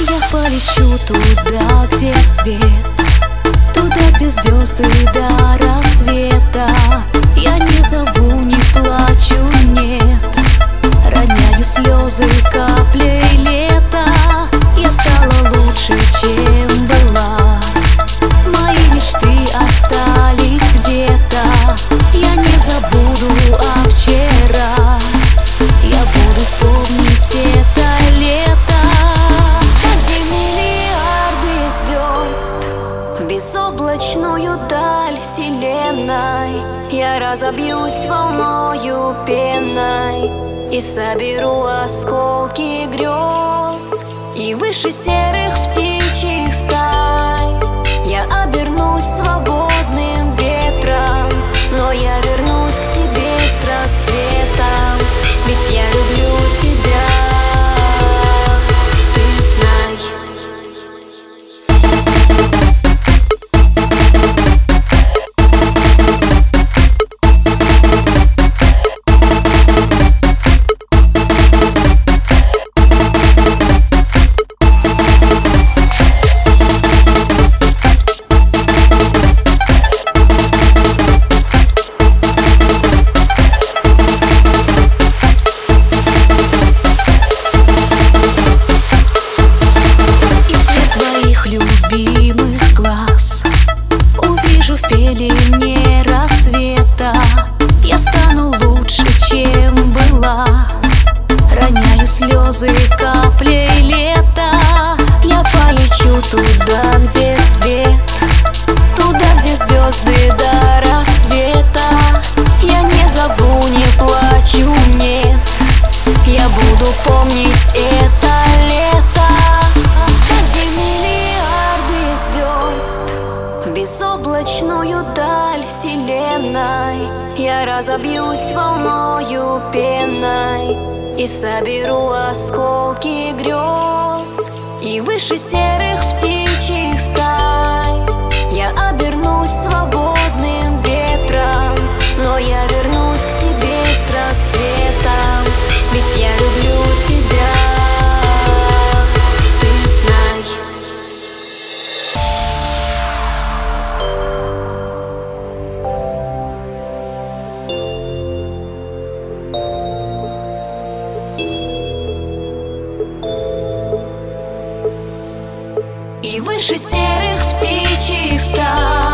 я полечу туда, где свет, туда, где звезды до рассвета. Я не зову, не плачу, нет, роняю слезы каплей лета. Я стала лучше, чем была, мои мечты остались где-то. Я не забуду о вчера, я буду помнить это лето. Где миллиарды звезд, в безоблачную даль вселенной, я разобьюсь волною пеной и соберу осколки грез. И выше серых птичьих стай я обернусь свободным ветром, но я вернусь к тебе с рассветом, ведь я люблю тебя, ты знай. Любимых глаз увижу в пелене рассвета. Я стану лучше, чем была, роняю слезы каплей лета. Я полечу туда, где свет, туда, где звезды до рассвета. Я не забу, не плачу, нет, я буду помнить это лето. В безоблачную даль вселенной я разобьюсь волною пеной и соберу осколки грез. И выше серых птичьих стай я обернусь свободным ветром, но я вернусь к тебе с рассветом, ведь я люблю тебя, ты знай. И выше серых птичьих стай